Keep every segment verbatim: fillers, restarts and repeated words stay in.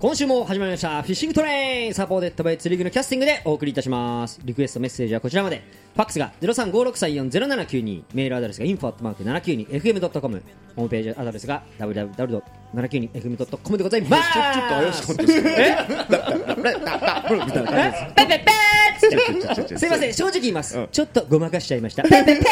今週も始まりましたフィッシングトレイン、サポーテッドバイ釣り具のキャスティングでお送りいたします。リクエストメッセージはこちらまで。ファックスが ゼロさんごろくさんよんゼロななきゅうに、メールアドレスが インフォ アットマークななきゅうにエフエムドットコム、 ホームページアドレスが ダブリュダブリュダブリュドットななきゅうにエフエムドットコム でございます。 ちょっと怪しかったですね。 えみたいな感じです。 ペペペーってすいません、正直言います、うん、ちょっとごまかしちゃいました。ペペペー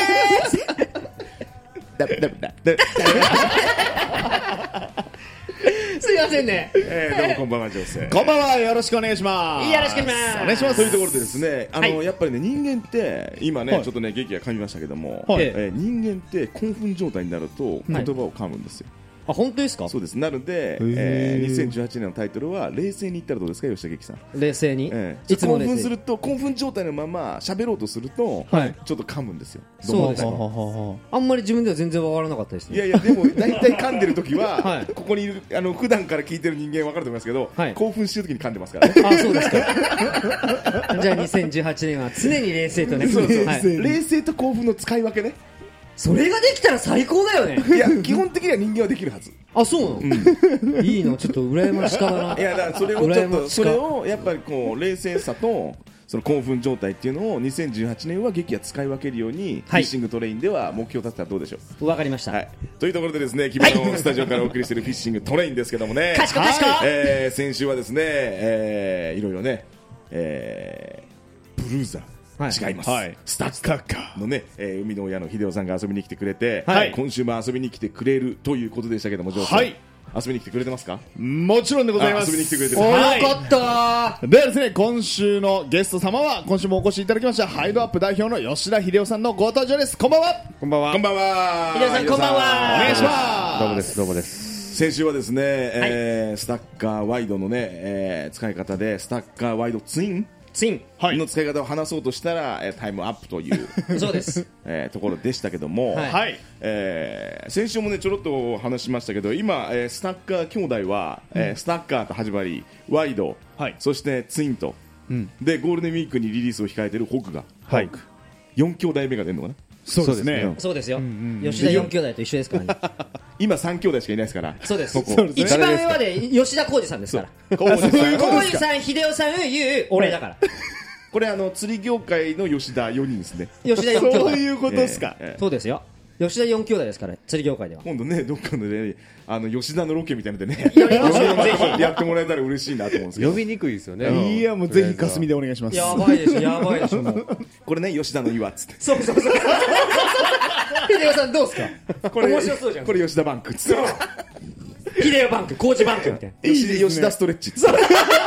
すいませんね。 えー、どうもこんばんは、女性。 こんばんは、よろしくお願いします。 よろしくお願いします。 お願いします。 というところでですね、あの、 はい、 やっぱりね、人間って今ね、 はい、 ちょっとね、劇が噛みましたけども、 はい、 えー、人間って興奮状態になると言葉を噛むんですよ。 あ、本当ですか？ そうです。なので、えー、にせんじゅうはちねんのタイトルは冷静に言ったらどうですか、吉田劇さん。 冷静に、 えー、いつも興奮すると興奮状態のまま喋ろうとすると、はい、ちょっと噛むんですよ。 そうですね。あんまり自分では全然わからなかったですね。 いやいや、でも大体噛んでる時は、 はい、 ここにいるあの普段から聞いてる人間わかると思いますけど、はい、興奮してる時に噛んでますからね。 あ、そうですか。じゃあにせんじゅうはちねんは常に冷静とね。 そうそう、 はい、 冷静と興奮の使い分けね。 それができたら最高だよね。 いや、基本的には人間はできるはず。 あ、そうなの、うん、いいの、ちょっと羨ましかだな。 いや、だからそれをちょっとそれをやっぱりこう冷静さとその興奮状態っていうのをにせんじゅうはちねんは劇が使い分けるように、はい、フィッシングトレインでは目標を立てたらどうでしょう。 わかりました、 はい、というところでですね、昨日のスタジオからお送りしているフィッシングトレインですけどもね、 かしこかしこ、はい、 えー、先週はですね、えー、いろいろね、えー、ブルーザー違います、はい、スタッカーカーのね、えー、海の親の秀夫さんが遊びに来てくれて、はい、今週も遊びに来てくれるということでしたけども、ジョーさん、はい、遊びに来てくれてますか？ もちろんでございます。 遊びに来てくれてる。 お、はい、よかったではですね、今週のゲスト様は今週もお越しいただきましたハイドアップ代表の吉田秀夫さんのご登場です。こんばんは。 こんばんは。こんばんは。 秀夫さん、こんばんは。 お願いします。 どうもです。どうもです。 先週はですね、えーはい、スタッカーワイドのね、えー、使い方でスタッカーワイドツインツインの使い方を話そうとしたら、はい、タイムアップというそうです、 えー、ところでしたけども、 はい、 えー、先週もねちょろっと話しましたけど、今、えー、スタッカー兄弟は、うん、えー、スタッカーと始まりワイド、はい、そしてツインと、うん、でゴールデンウィークにリリースを控えているホークが、はい、よん兄弟目が出るのかな。 そうですね。 そうですよ、うんうん、吉田よん兄弟と一緒ですからね。 今さん兄弟しかいないですから。 そうです。 ここそうですね、一番上はで吉田浩二さんですから。浩二さん、秀夫さん、ゆう、俺だから。 これあの釣り業界の吉田よにんですね。 吉田よん兄弟。 そういうことですか、 えーえー、そうですよ。吉田よん兄弟ですから、釣り業界では。 今度ね、どっかのね、あの吉田のロケみたいなのでね、ぜひやってもらえたら嬉しいなと思うんですけど。 呼びにくいですよね。 うん、いや、もうぜひ霞でお願いします。 やばいでしょ、やばいでしょ、もう。 これね、吉田の岩っつって。 そうそうそう。秀夫さんどうすか？これ面白そうじゃん。 これ吉田バンクっつって。 秀夫バンク、高知バンクみたいな。 いいですね、吉田ストレッチっつって。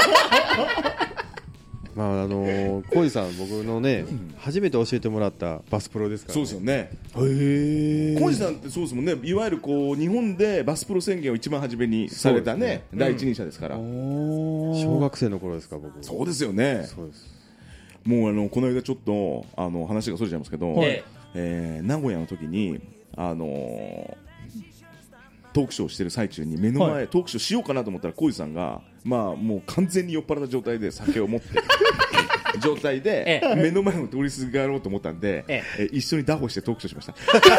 まああのー、浩二さん、僕のね、うん、初めて教えてもらったバスプロですから、ね、 そうですよね。 へえ。 浩二さんってそうですもんね。いわゆるこう日本でバスプロ宣言を一番初めにされたね、うん、第一人者ですから。 小学生の頃ですか、僕。 そうですよね。 そうです。 もうあのこの間ちょっとあの話がそれちゃいますけど、はい、えー、名古屋の時にあのー、トークショーしてる最中に目の前、はい、トークショーしようかなと思ったら浩二さんがまあもう完全に酔っ払った状態で酒を持って状態で、ええ、目の前を通りすがろうと思ったんで、えええ、一緒にダホしてトークショーしました。 ちょっとちょ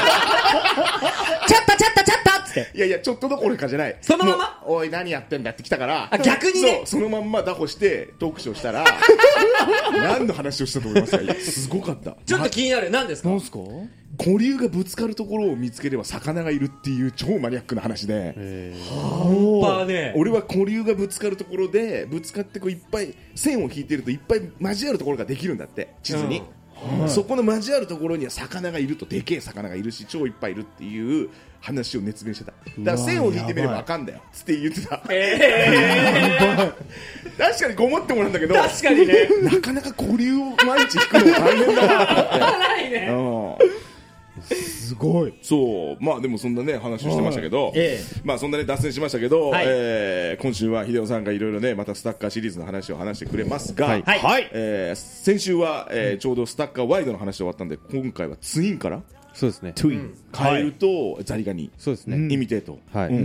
っとちょっとっつって。 いやいや、ちょっとどころかじゃない。 そのままおい何やってんだって来たから、 あ、逆にね。 そう、そのまんまダホしてトークショーしたら何の話をしたと思いますか？すごかった。 ちょっと気になる。何ですか？ 何ですか？ 古流がぶつかるところを見つければ魚がいるっていう超マニアックな話で、 半端ね。 俺は古流がぶつかるところでぶつかってこういっぱい線を引いてるといっぱい交わるところができるんだって地図に、うんはい、そこの交わるところには魚がいると、でけえ魚がいるし超いっぱいいるっていう話を熱弁してた。だから線を引いてみれば分かんだよつって言ってた。えー、確かにごもってもらうんだけど、 確かにね、 なかなか古流を毎日引くのが大変だなと思って。 ないね。 うんすごい。 そう、まあでもそんなね話をしてましたけど、ええ、まあそんなね脱線しましたけど、はい、えー、今週は秀夫さんがいろいろねまたスタッカーシリーズの話を話してくれますが、はいはい、えー、先週は、えー、ちょうどスタッカーワイドの話で終わったんで、今回はツインからそうですね、 トゥイン、カエルとザリガニ、 そうですね、 イミテート、 はい、うんうんうんうん、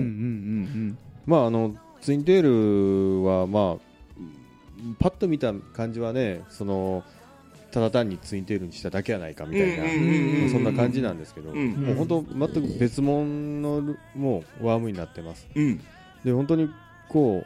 まああのツインテールはまあパッと見た感じはね、そのただ単にツインテールにしただけやないかみたいな、そんな感じなんですけど、うん、もう本当全く別物のもうワームになってます、うん、で本当にこう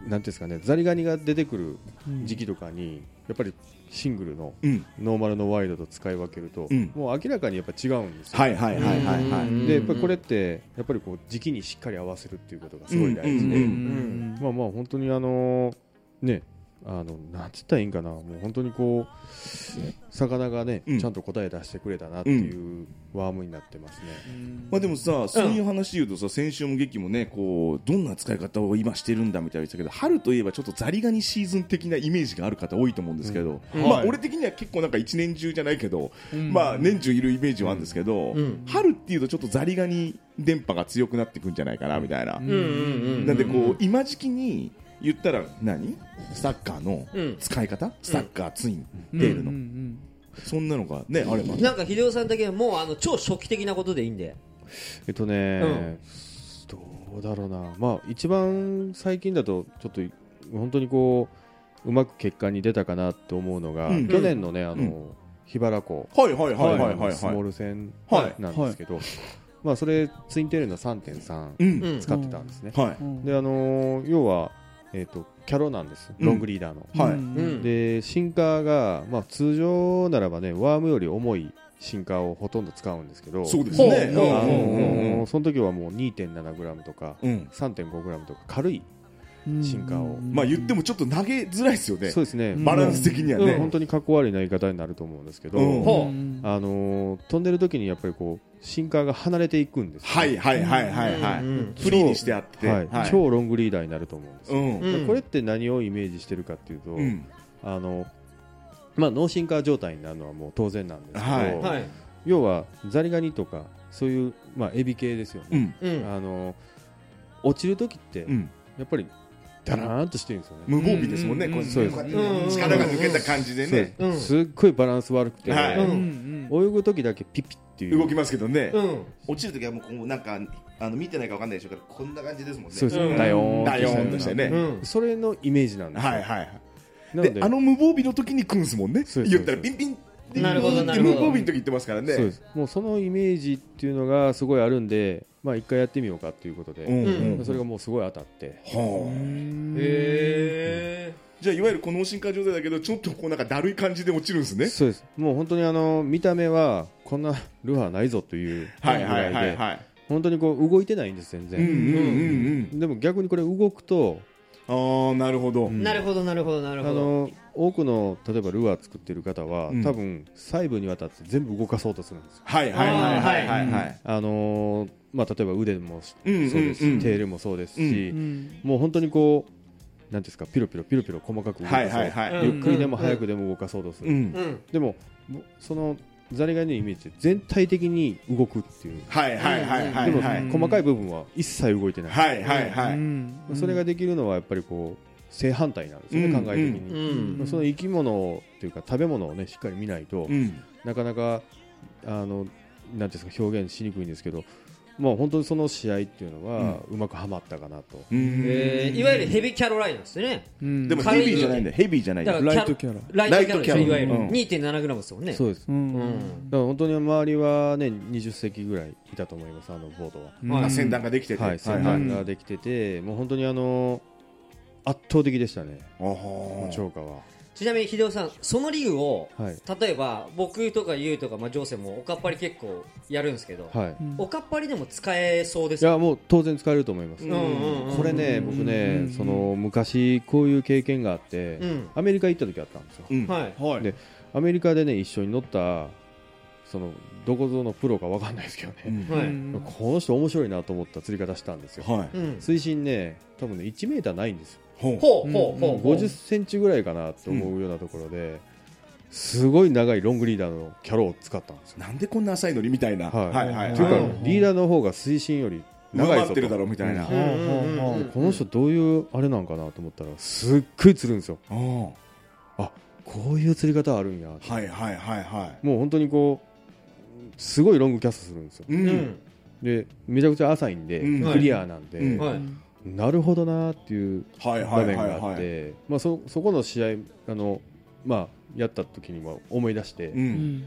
なんていうんですかね、ザリガニが出てくる時期とかにやっぱりシングルのうんノーマルのワイドと使い分けると、 うんもう明らかにやっぱ違うんですよ。 はいはいはいはいはいでやっぱりこれってやっぱりこう時期にしっかり合わせるっていうことがすごい大事で、 うんうんうんまあまあ本当にあのね、あのなんつったらいいんかな、もう本当にこう魚がね、 うんちゃんと答え出してくれたなっていうワームになってますね。 まあでもさ、そういう話言うとさ、先週も劇もね、こうどんな使い方を今してるんだみたいな言ってたけど、春といえばちょっとザリガニシーズン的なイメージがある方多いと思うんですけど、 うんまあはい俺的には結構なんか一年中じゃないけど、 うんまあ年中いるイメージはあるんですけど、 うん春っていうとちょっとザリガニ電波が強くなってくんじゃないかなみたいな。 うんうんうんなんでこう今時期に言ったら何サッカーのうん使い方、サッカーツインテールの、 うんうんそんなのがねあれば、 なんか秀夫さんだけはもうあの超初期的なことでいいんで。 えっとね、どうだろうな、まあ一番最近だとちょっと本当にこううまく結果に出たかなと思うのが、 うん去年のねあの、 うん桧原湖はいはいはいはいはいスモーはいル戦はいなんですけど、まあそれツインテールの さんてんさんうんうん使ってたんですね。 はいうんであのー要はえっとキャロなんです、 うんロングリーダーの。 はいうんうんでシンカーがまあ通常ならばねワームより重いシンカーをほとんど使うんですけど、 そうですねほうほうあのうんうんーその時はもう にてんななグラム とかうんうんさんてんごグラム とか軽い、シンカーをまあ言ってもちょっと投げづらいですよねそうですね、 バランス的にはね、 うん本当にかっこ悪い投げ方になると思うんですけど、 うんほあのー飛んでる時にやっぱりこうシンカーが離れていくんですよね、 はいはいはいはいはい、 うんフリーにしてあって、 はい超ロングリーダーになると思うんですよ、 うんうんこれって何をイメージしてるかっていうと、 うんあのまあ、ノーシンカー状態になるのはもう当然なんですけど、 はいはい。 要はザリガニとかそういう、まあ、エビ系ですようね、 んうん。 あの落ちる時ってうんやっぱりダラーンとしてるんですよね、 無防備ですもんね、 うんこうそうですこうやってうん力が抜けた感じでそうね、 うんすっごいバランス悪くて、 はいうん泳ぐ時だけピッピッっていう動きますけどね、 うん。 落ちるときはもうこうなんかあの見てないかわかんないでしょうけどこんな感じですもんねそうです、 うんダヨーンダヨーンとしてね、 うん。 それのイメージなんですよ、 はいはいなのでであの無防備の時に来るんですもんねそうです言ったらピンピンってなるほどなるほど無防備の時言ってますからねそうですもうそのイメージっていうのがすごいあるんで、まあ、一回やってみようかということで、 うんうんうんそれがもうすごい当たって、 はあへじゃあいわゆるこの進化状態だけどちょっとこうなんかだるい感じで落ちるんですねそうですもう本当にあの見た目はこんなルアーないぞというぐはいはいらいではいはい本当にこう動いてないんです全然、 うんうんうんでも逆にこれ動くとうんああなるほど、 うんーなるほどなるほどなるあほど。 の多くの例えばルアー作ってる方は、 うん多分細部にわたって全部動かそうとするんですよはいはいはいはいはいはいあのーまあ、例えば腕もそううんうんですし、 うんテールもそうですし、 うんもう本当にこうなんていうんですかピロピロピロピロ細かく動かそう、 はいはいはいゆっくりでも早くでも動かそうとする、 うんうん。 でももそのザリガニのイメージって全体的に動くっていう、 はいはいはいはでも、 いはい細かい部分は一切動いてない、 はいはいはいうんそれができるのはやっぱりこう正反対なんですよね、 うん考え的うに、 ん。 その生き物というか食べ物をねしっかり見ないと、 うんなかなかあのなんていうんですか表現しにくいんですけど、まあ本当にその試合っていうのはうまくはまったかなと、 うんえーいわゆるヘビーキャロライナですね。 うんでもヘビーじゃないんだよヘビーじゃないんだよだからライトキャラライトキャロですねいわゆるライトキャロうんにてんななグラム ですもんね。 そうです、 うんだから本当に周りはねにじゅっせきぐらいいたと思いますあのボードは、 うんはいあ先端ができててはい先端ができてて、もう本当にあの圧倒的でしたねあは超過は、 ちなみに秀夫さんそのリグをはい例えば僕とかユウとかまあジョーセンもおかっぱり結構やるんですけど、 はい、 おかっぱりでも使えそうですいやもう当然使えると思います、 うんうんうんこれね僕ね、 うんその昔こういう経験があって、 うんアメリカ行った時あったんですよ、 うんはいはいでアメリカでね一緒に乗ったそのどこぞのプロかわかんないですけどね、 はいうんこの人面白いなと思った釣り方したんですよ、 はいうん水深ね多分ねいちメーターないんですよ、 ほうほうほうほうほうごじゅっセンチぐらいかなと思うようなところで、すごい長いロングリーダーのキャロを使ったんですよ、 なんでこんな浅いのにみたいなはいはいはいというか、 はいリーダーの方が水深より長いぞと上回ってるだろうみたいなうんうんうんうんこの人どういうあれなんかなと思ったらすっごい釣るんですよ、 あーこういう釣り方あるんや、 はいはいはいはもう本当にこうすごいロングキャストするんですよ、 いうんでめちゃくちゃ浅いんで、 うんクリアなんで、 うんはいなるほどなーっていうはいはい場面があはいはいって、まあ、そそこの試合あの、まあ、やった時にも思い出して、 ううんん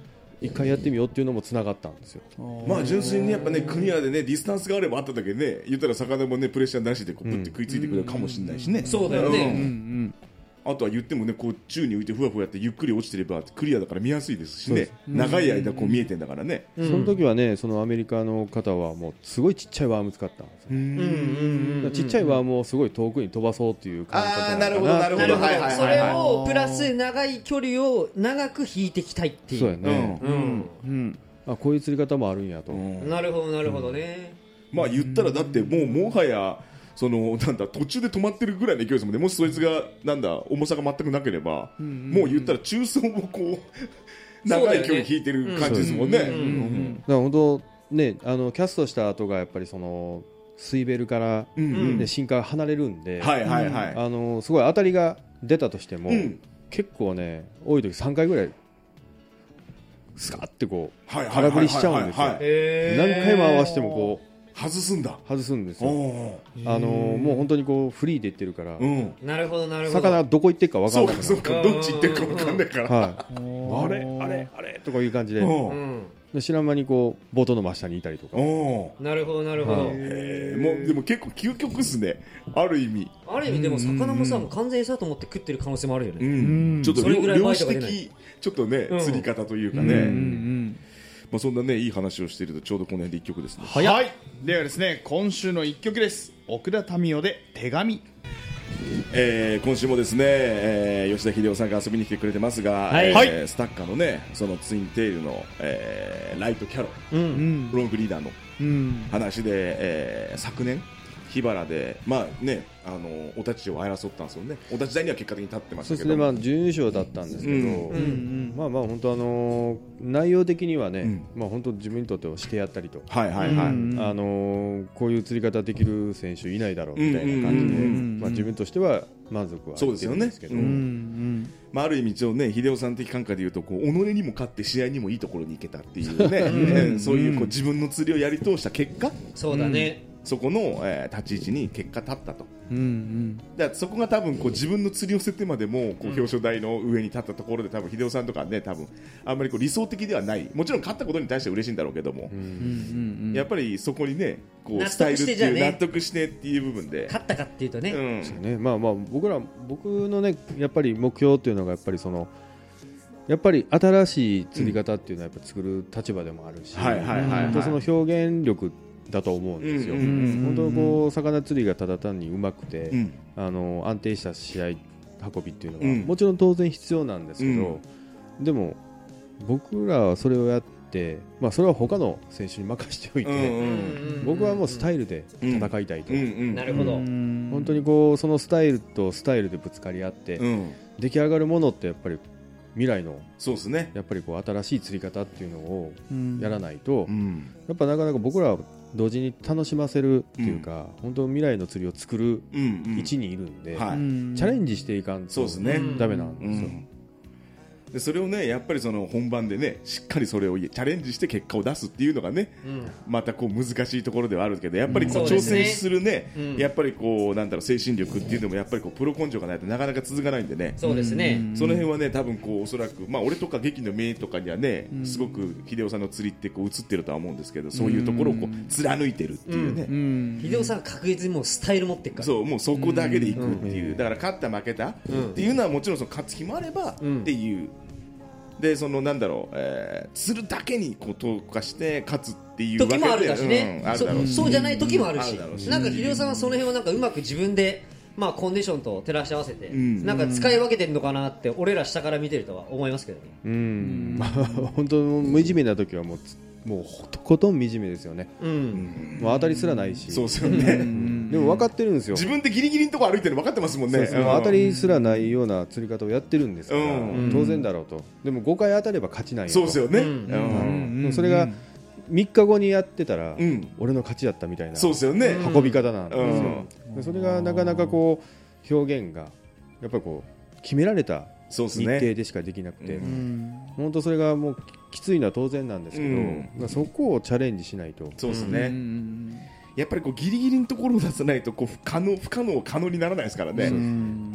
一回やってみようっていうのもつながったんですよ。 まあ純粋にやっぱねクリアでねディスタンスがあればあっただけね言ったら魚もねプレッシャーなしでこうプッて食いついてくれるかもしれないしね、 そうだよね、 うんうんうんあとは言ってもねこう宙に浮いてふわふわやってゆっくり落ちてればクリアだから見やすいですしね、長い間こう見えてんだからね、 その時はねそのアメリカの方はもうすごいちっちゃいワーム使ったんですよ。 うんうんうんうんだからちっちゃいワームをすごい遠くに飛ばそうっていう感覚ああななのかな。 るほどなるほなるほど、 どはいはいそれはいはいをプラス長い距離を長く引いていきたいっていうそうやね、 うんうんあこういう釣り方もあるんやと、 うんなるほどなるほどね、 まあ言ったらだってもうもはやそのなんだ途中で止まってるぐらいの勢いですもんね。もしそいつがなんだ重さが全くなければ、もう言ったら中層をこう長い距離引いてる感じですもんね。 そうだよねうんだから本当ねあのキャストした後がやっぱりその水ベルから、 うんうんね、深海離れるんで、 はいはいはい。 あのすごい当たりが出たとしても、 うん結構ね多い時さんかいぐらいスカッてこうはいはいはいはい空振りしちゃうんですよ。 はいへー何回も合わせてもこう外すんだ。 外すんですよ。 おあのもう本当にこうフリーでいってるから、 うん。 なるほどなるほど魚どこ行ってるか分かそうんないかかそうかどっち行ってるか分かんないから。 ら、はい、あれあれあれとかいう感じで、 うんうんで知らん間にこうボートの真下にいたりとか、 おーなるほどなるほど、 はいえーもうでも結構究極っすね。ある意味。 ある意味でも魚もさもう完全に餌と思って食ってる可能性もあるようね、 ん。ちょっとそれぐらい量子バイトが出ない的ちょっとねうん釣り方というかうんうね。 んまあそんなねいい話をしているとちょうどこの辺で一曲ですね。 はいではですね今週の一曲です。奥田民生で手紙。 えー今週もですね、えー吉田秀夫さんが遊びに来てくれてますが、 はいえーはいスタッカーのねそのツインテールの、えーライトキャロうんうんロングリーダーのうん話で、えー昨年桧原でまあねあのお立ちを争ったんですよね。お立ち台には結果的に立ってましたけどそうですね、まあ、準優勝だったんですけど、 うんうんまあまあ本当あのー内容的にはね、 うんまあ本当自分にとってはしてやったりと、 はいはいはい、 うんあのーこういう釣り方できる選手いないだろうみたいな感じで、 うんうんうんうんまあ自分としては満足はしてるんですけど、 そうですよねうんうんまあ、ある意味一応ね秀夫さん的感覚でいうとこう己にも勝って試合にもいいところに行けたっていうね、えーそういうこう自分の釣りをやり通した結果そうだね、 そこの、えー立ち位置に結果立ったと。 うんうんだからそこが多分こう自分の釣りを捨ててまでもこう表彰台の上に立ったところで多分秀夫さんとかね多分あんまりこう理想的ではない。もちろん勝ったことに対しては嬉しいんだろうけども、 うんうんうんやっぱりそこにねこう納スタイルって得してじゃあねいう納得してっていう部分で、 勝ったかっていうとね、 うんそうね、まあまあ僕ら僕のねやっぱり目標っていうのがやっぱりそのやっぱり新しい釣り方っていうのはやっぱ作る立場でもあるし、 はいはいはいはい本当その表現力だと思うんですよ。 うんうんうん本当こう魚釣りがただ単にうまくて、 うんあの安定した試合運びっていうのは、 うんもちろん当然必要なんですけど、でも僕らはそれをやって、まあ、それは他の選手に任せておいて、 うんうんうん僕はもうスタイルで戦いたいと、 うんうんなるほど、 うん本当にこうそのスタイルとスタイルでぶつかり合って、 うん出来上がるものってやっぱり未来のそうですね。 やっぱりこう新しい釣り方っていうのをうんやらないと、 うんやっぱなかなか僕らは同時に楽しませるっていうか、本当未来の釣りを作るうんうん位置にいるんで、 はいうんチャレンジしていかんとそうですね。 ダメなんうですよ。 んでそれをねやっぱりその本番でねしっかりそれをチャレンジして結果を出すっていうのがねうんまたこう難しいところではあるけどやっぱりこう挑うんそうですね戦するねうんやっぱりこうなんだろう精神力っていうのもやっぱりこうプロ根性がないとなかなか続かないんでねそうですね、 その辺はね多分こうおそらくまあ俺とか劇の目とかにはねすごく秀夫さんの釣りってこう映ってるとは思うんですけどそういうところをこう貫いてるっていうねうん秀夫さんは確実にもうスタイル持ってるからそうもうそこだけでいくっていう、 うんだから勝った負けたっうんていうのはもちろんその勝つ気もあればうんっていう、でそのなんだろう、えー、釣るだけにこう投下して勝つっていうわけで時もあるだしね、 うんあるだろうしそそうじゃない時もあるし、 あるだろうしなんか秀夫さんはその辺をなんかうまく自分で、まあ、コンディションと照らし合わせて、 んなんか使い分けてるのかなって俺ら下から見てるとは思いますけどね。 うん、まあ本当無地面な時はもうつもうとことん惨めですよね。 うん、 もう当たりすらないし、 そうですよね、 でも分かってるんですよ。 自分でギリギリのとこ歩いてるの分かってますもんねそうそううん当たりすらないような釣り方をやってるんですから、 うん当然だろうと。でもごかい当たれば勝ちなんやと。 そうですよね、 うんうんでもそれがみっかごにやってたら、 うん俺の勝ちだったみたいなそうですよね、 運び方なんですよ。でそれがなかなかこう表現がやっぱりこう決められた日そうですね程でしかできなくて、 うん本当それがもうきついのは当然なんですけど、 うんまあそこをチャレンジしないと。 そうですね、 うんやっぱりこうギリギリのところを出さないとこう不可能不可能可能にならないですからね、 そうだ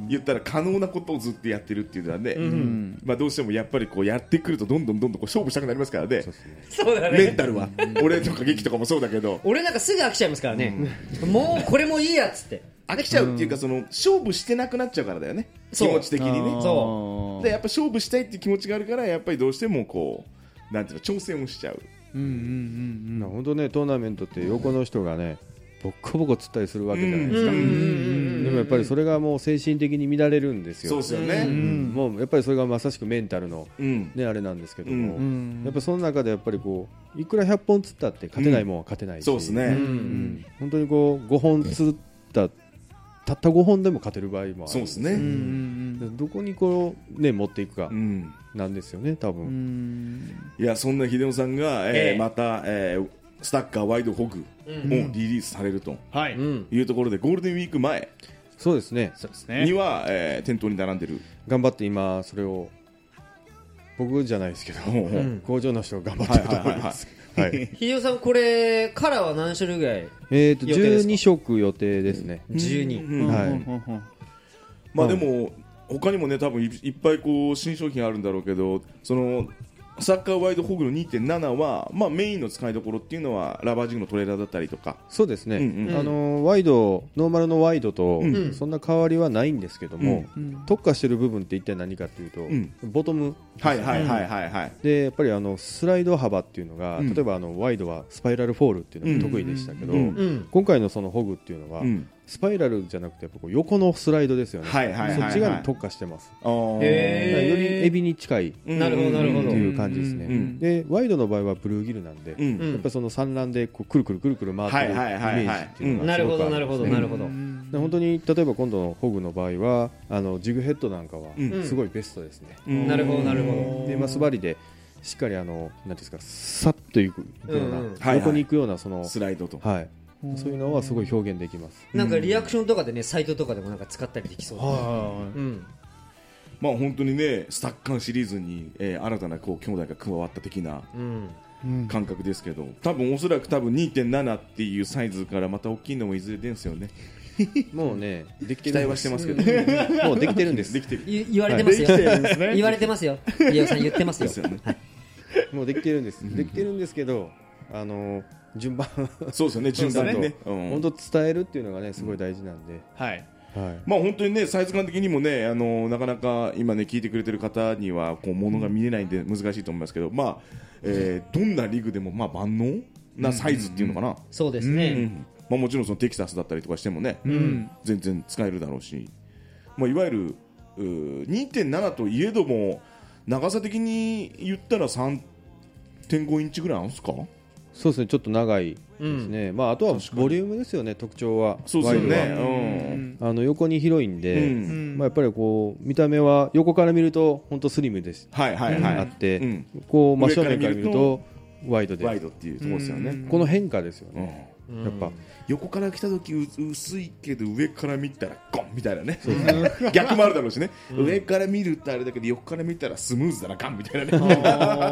言ったら可能なことをずっとやってるっていうのはね、 うんまあ、どうしてもやっぱりこうやってくるとどんどんどんどんこう勝負したくなりますからね、 そうだねメンタルは俺とか劇とかもそうだけど俺なんかすぐ飽きちゃいますからね、もうこれもいいやっつって飽きちゃうっていうか、その勝負してなくなっちゃうからだよね、気そう持ち的にね。 そでやっぱ勝負したいっていう気持ちがあるから、やっぱりどうしてもこうなんていうの挑戦をしちゃう。 うんうん本当ね、トーナメントって横の人がねボッコボコ釣ったりするわけじゃないですか、 うんうんうんうんでもやっぱりそれがもう精神的に乱れるんですよ。 そうですよね、 うんもうやっぱりそれがまさしくメンタルの、 うんね、あれなんですけども、 うんうんやっぱその中でやっぱりこういくらひゃっぽん釣ったって勝てないもんは勝てないし、 そうですね、 うんうん本当にこうごほん釣ったたったごほんでも勝てる場合もある。 そうですね、 うんうんどこにこう、ね、持っていくかうんなんですよね多う分、 んいやそんな秀夫さんが、えーええまた、えースタッカーワイドホグをリリースされるとはい、 うんいうところで、ゴールデンウィーク前そうですね、 そうですねには、えー店頭に並んでる、 頑張って今それを僕じゃないですけど、 ほうほううん工場の人が頑張ってると思います。はい秀夫さんこれカラーは何種類ぐらいえーと予定ですかじゅうにしょく予定ですね。 じゅうにうんはいうんうんうんまあでも他にもね多分いいっぱいこう新商品あるんだろうけど、そのサッカーワイドホグの にてんなな は、まあ、メインの使いどころっていうのはラバージングのトレーラーだったりとか、 そうですね、 うんうんあのワイドノーマルのワイドとんそんな変わりはないんですけども、 うん特化してる部分って一体何かっていうと、 んボトムはいはいはいはいはい、 でやっぱりあのスライド幅っていうのが、 うん例えばあのワイドはスパイラルフォールっていうのが得意でしたけど、 うんうん今回のそのホグっていうのは、 うんスパイラルじゃなくてやっぱこう横のスライドですよね、 はいはいはいはいそっち側に特化してます、 あーへーよりエビに近いっうんなるほどなるほどていう感じですね、 うんでワイドの場合はブルーギルなんで、 うんうんやっぱりその産卵でこうくるくるくるくる回ってるイメはいはいはいはいージっていうのなるほがすごくあどなるほどんですねなるほどで本当に例えば今度のホグの場合はあのジグヘッドなんかはうんすごいベストですね、 うんなるほどなるほでマス針でしっかりあのなんていうんですかさっといくような、 うんうんはいはい横に行くようなその、 スライドと、 はい、そういうのはすごい表現できます。 どなんかリアクションとかでねサイトとかでもなんか使ったりできそうだねはうんまあ本当にねスタッカーシリーズに、えー新たなこう兄弟が加わった的なうんい感覚ですけど、多分おそらく多分 にてんなな っていうサイズからまた大きいのもいずれ出るんですよね。 もうねできて期待るんですはしてますけど、 もうできてるんですできてるい言われてますよできてるんですね言われてますよ秀夫さん言ってますよですよね。 もうできてるんですできてるんですけどあの順番そうですよね、順番にね。うん本当伝えるっていうのがねすごい大事なんで、 はいはい、 まあ本当にねサイズ感的にもねあのなかなか今ね聞いてくれてる方にはこうものが見れないんで難しいと思いますけど、まあ、えーどんなリグでもまあ万能なサイズっていうのかな。 そうですうねんまあもちろんそのテキサスだったりとかしてもね、 うん全然使えるだろうし、まあいわゆるうー にてんなな といえども長さ的に言ったら さんてんご インチぐらいあるんですか。 そうですねちょっと長いですね、まあ、あとはボリュームですよね特徴はそうですよワイドはね。 あの横に広いんで、 うんまあ、やっぱりこう見た目は横から見ると本当スリムです、 はいはいはい。 あって、 うんこう真正面から見るとワイドでワイドっていうところですよね。 この変化ですようんね、やっぱ横から来た時う薄いけど上から見たらゴンみたいなね逆もあるだろうしね、上から見るとあれだけど横から見たらスムーズだなガンみたいなね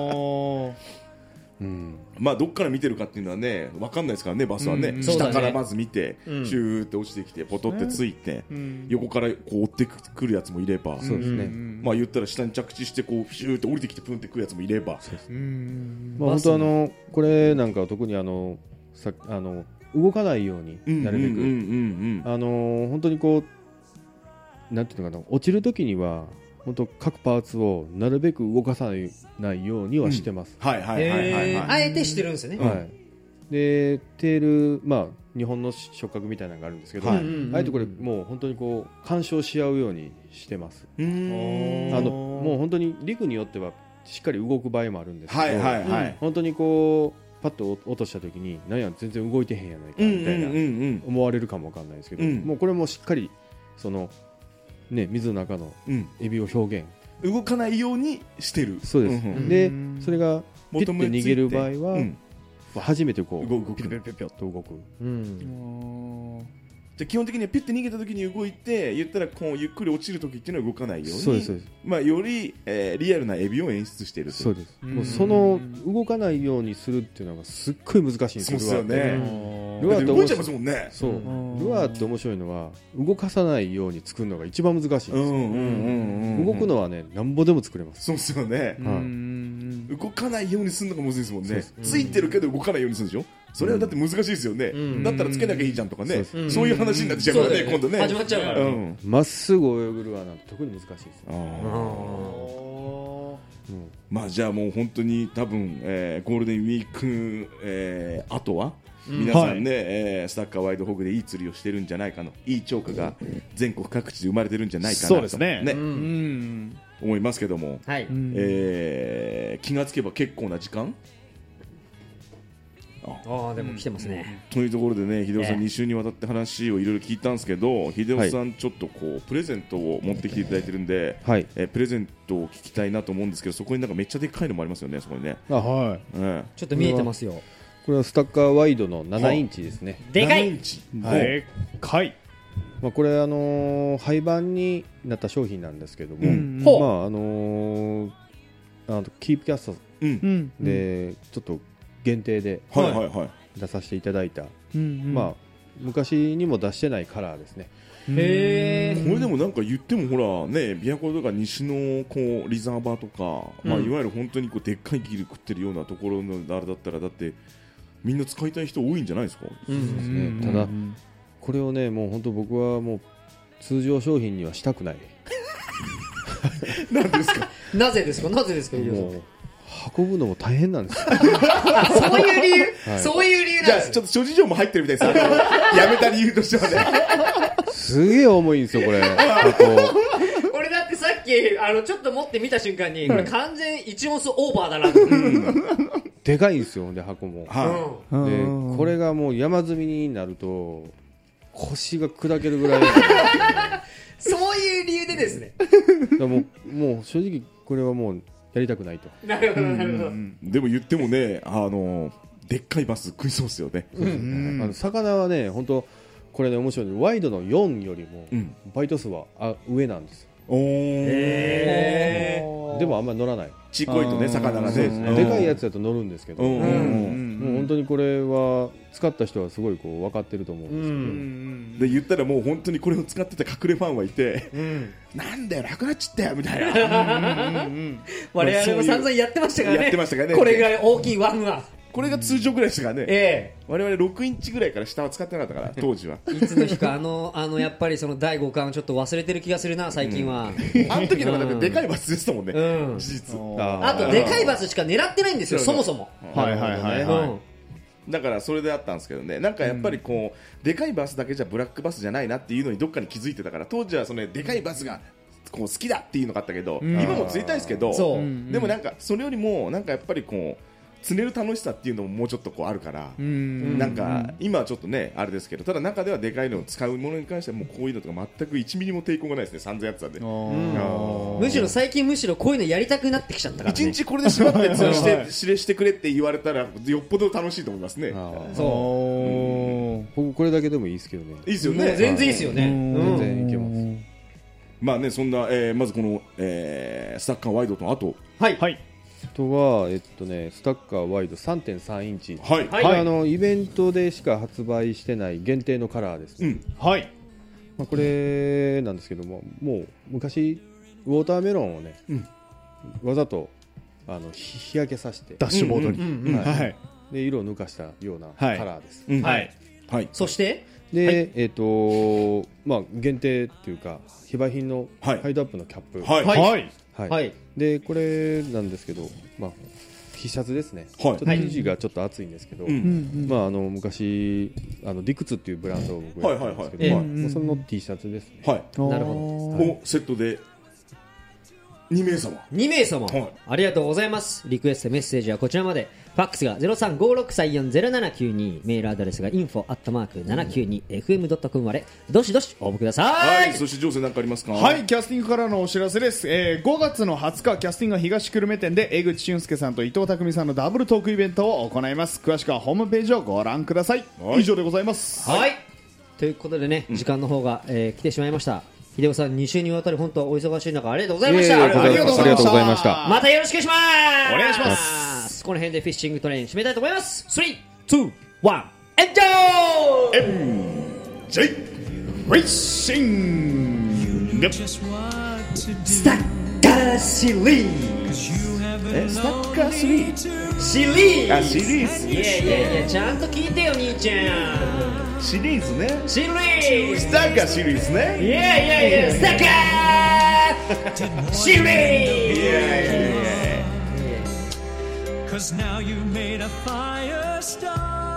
うん、 まあどっから見てるかっていうのはね分かんないですからねバスはね、 うんそうだね下からまず見て、 うんシューって落ちてきてポトってついて、 ん横からこう追ってくるやつもいれば、 そうですね、 まあ言ったら下に着地してこうシューって降りてきてプンってくるやつもいれば、 うんまあ、本当あのこれなんかは特にあのさあの動かないようになるべく、 うんうんうんうんあの本当にこうなんていうのかな落ちるときには本当各パーツをなるべく動かさないないようにはしてます、 はいはいはいはいはい、 えーあえてしてるんですよねはい、でテール、まあ、日本の触覚みたいなのがあるんですけど、 はいうんうんあえてこれもう本当にこう干渉し合うようにしてます、 うーんあのもう本当にリグによってはしっかり動く場合もあるんですけど、 はいはいはい、 本当にこうパッと落としたときに何や全然動いてへんやないかみたいなうんうんうん思われるかもわかんないですけど、 うんもうこれもしっかりその、ね、水の中のうんエビを表現うん、動かないようにしてる。 そうです、 んんでそれがピュッて求めついて逃げる場合は、 うん初めてこう動くピュピュピュピュッと動くうんじゃあ基本的にはピュッて逃げた時に動いて言ったらこうゆっくり落ちる時っていうのは動かないようにそうですそうですまあ、より、えーリアルなエビを演出しているとそうですうんもうその動かないようにするっていうのがすっごい難しいんですそうですよねあールアーって動いちゃいますもんね。 そうルアーって面白いのは動かさないように作るのが一番難しいんですよ、 うんうんうんうん、 動くのはねなんぼでも作れます。 そうですよね、 うーん動かないようにするのがむずいですもんね。 そうですついてるけど動かないようにするんでしょ。それはだって難しいですよね、 うん、 だったらつけなきゃいいじゃんとかね、 そううん、 そういう話になってちゃうからね、今度ね始まっちゃうからね、 うんまっすぐ泳ぐルアーなんて特に難しいですよ、 あーうんまあじゃあもう本当に多分、えーゴールデンウィーク、えー、あとは皆さんね、えースタッカーワイドホグでいい釣りをしてるんじゃないかの、いい釣果が全国各地で生まれてるんじゃないかなとそうですねね、 うんうん思いますけども、 はい、 うんえー気がつけば結構な時間ああでも来てますね、 というところでね、秀夫さんええに週にわたって話をいろいろ聞いたんですけど、秀夫さんちょっとこうプレゼントを持ってきていただいてるんで、 はいえープレゼントを聞きたいなと思うんですけど、そこになんかめっちゃでっかいのもありますよね、そこにね、 あはいえちょっと見えてますよ。 これはスタッカーワイドのななインチですね、 えでかいななインチ、はいでっかいまあ、これ、あのー廃盤になった商品なんですけども、 うんほうまああのーあのキープキャストうんうんでちょっと限定ではいはいはい、 出させていただいた、 うんまあ、昔にも出してないカラーですね。 へーこれでもなんか言ってもほらね、琵琶湖とか西のこうリザーバーとか、まあ、 うんいわゆる本当にこうでっかいギル食ってるようなところのあれだったら、だってみんな使いたい人多いんじゃないですか。 うんですねただこれをねもう本当僕はもう通常商品にはしたくない。 なんですかなぜですかなぜですか飯尾さんもう運ぶのも大変なんですよ。 あそういう理由、 はいそういう理由じゃあなんですちょっと諸事情も入ってるみたいですあのやめた理由としてはねすげえ重いんですよこれ。あと俺だってさっきあのちょっと持ってみた瞬間にこれ完全いちオンスオーバーだなって、うんでかいんですよで箱も。 はうんでこれがもう山積みになると腰が砕けるぐらい。 そういう理由でですね。 だからもうもう正直これはもうやりたくないと。 なるほどなるほど、 い、でも言ってもね、あのでっかいバス食いそうですよね、 うんあの魚はね本当これね面白いのワイドのよんよりもうんバイト数はあ上なんですよ。 おーへでもあんまり乗らない。 ちっこいとねあー魚がねそうですねでかいやつだと乗るんですけど、 うんもううんうん本当にこれは使った人はすごいこう分かってると思うんですけど、 うんで言ったらもう本当にこれを使ってた隠れファンはいて、 うんなんだよなくなっちゃったよみたいな我々も散々やってましたからね。 やってましたからねこれぐらい大きいワンは。 これが通常ぐらいでしたからね、 え我々ろくインチぐらいから下は使ってなかったから当時はえいつの日かあのあのやっぱりそのだいごかんをちょっと忘れてる気がするな最近は。 あの時の方がだってでかいバスでしたもんね、 うん事実あとでかいバスしか狙ってないんですよそもそも。 はいはいはいうんはいだからそれであったんですけどね、なんかやっぱりこう、でかいバスだけじゃブラックバスじゃないなっていうのにどっかに気づいてたから、当時はそのでかいバスがこう好きだっていうのがあったけど、 ん今も釣りたいですけど、 そうでもなんかそれよりもなんかやっぱりこう釣れる楽しさっていうのももうちょっとこうあるから、 うんなんか今はちょっとねあれですけど、ただ中ではでかいのを使うものに関してはもうこういうのとか全くいちミリも抵抗がないですね、さんぜんやつなんで。 むしろ最近むしろこういうのやりたくなってきちゃったからね。 一日これで縛って釣りしはいて指令してくれって言われたらよっぽど楽しいと思いますね。 あーおー僕これだけでもいいですけどね。 いいですよね。 もう全然いいですよね。 うんうん全然いけます。 まあね、そんな、えーまずこの、えースタッカーワイドとあと、 はいはいあとはえっとねスタッカーワイド さんてんさん インチ。 はい、 はいこれあのイベントでしか発売してない限定のカラーです。 うん、 はいまあ、これなんですけども、もう昔ウォーターメロンをね、 うんわざとあの日日焼けさせてダッシュボードにうんうんうんはいはいで色を抜かしたようなはいカラーです。 うん、 はいはい、 そしてで、えっ、とまあ限定っていうか非売品のはいハイドアップのキャップ。 はい、 はいはいはいはいでこれなんですけど、まあ T シャツですね。 はいちょっと生地がちょっと厚いんですけど、 うんまああの昔あのディクツっていうブランドを僕やってたんですけど、 はいはいはいまあその T シャツですね。 はい、 なるほをセットでにめいさま。 にめいさま、 はいありがとうございます。リクエストメッセージはこちらまで。ファックスが ゼロさんごろくさんよんゼロななきゅうに、メールアドレスが インフォ アットマーク ななきゅうにエフエムドットコム までどしどし応募ください。 はい、そしてジョーセンなんかありますか。 はい、キャスティングからのお知らせです、えー、ごがつのはつかキャスティングは東久留米店で江口俊介さんと伊藤匠さんのダブルトークイベントを行います。詳しくはホームページをご覧ください、 はい以上でございます。 はい、ということでね、時間の方が、えー来てしまいました。秀夫さんに週にわたり本当お忙しい中ありがとうございました。 いえいえこちらこそありがとうございましたありがとうございました。 またよろしくお願いします。 お願いしますこの辺でフィッシングトレイン締めたいと思います。スリー、ツー、ワン、エンジョイ。 エムジェイ レーシング。 スタッカーシリーズえスタッカースリーシリーズあシリーズいやいやいやちゃんと聞いてよ兄ちゃんシリーズねシリーズスタッカーシリーズねいやいやいやスタッカーシリーズ Cause now you made a fire start